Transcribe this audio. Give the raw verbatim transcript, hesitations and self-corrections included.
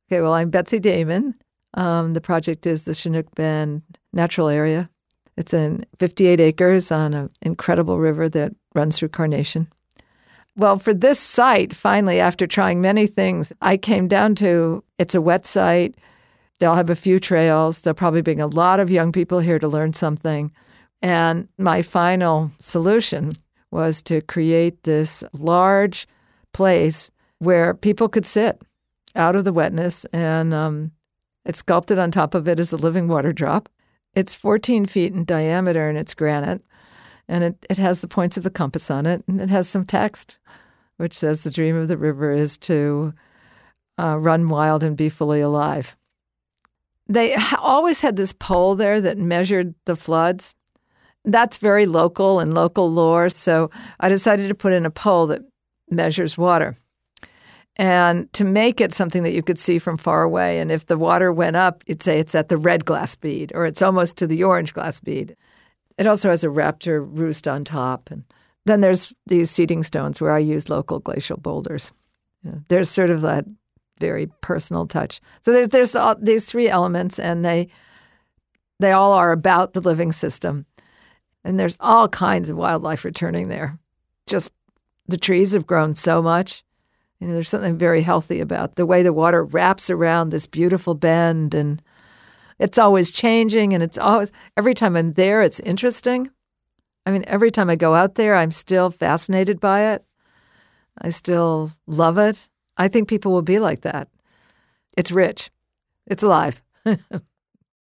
Okay, well, I'm Betsy Damon. Um, the project is the Chinook Bend Natural Area. It's in fifty-eight acres on an incredible river that runs through Carnation. Well, for this site, finally, after trying many things, I came down to it's a wet site. They'll have a few trails. They'll probably bring a lot of young people here to learn something. And my final solution was to create this large place where people could sit out of the wetness, and um, it's sculpted on top of it as a living water drop. It's fourteen feet in diameter, and it's granite, and it, it has the points of the compass on it, and it has some text, which says the dream of the river is to uh, run wild and be fully alive. They always had this pole there that measured the floods. That's very local and local lore, so I decided to put in a pole that measures water. And to make it something that you could see from far away. And if the water went up, you'd say it's at the red glass bead, or it's almost to the orange glass bead. It also has a raptor roost on top. And then there's these seating stones where I use local glacial boulders. Yeah, there's sort of that very personal touch. So there's there's all, these three elements, and they they all are about the living system. And there's all kinds of wildlife returning there. Just the trees have grown so much. You know, there's something very healthy about the way the water wraps around this beautiful bend, and it's always changing, and it's always, every time I'm there, it's interesting. I mean, every time I go out there, I'm still fascinated by it. I still love it. I think people will be like that. It's rich. It's alive.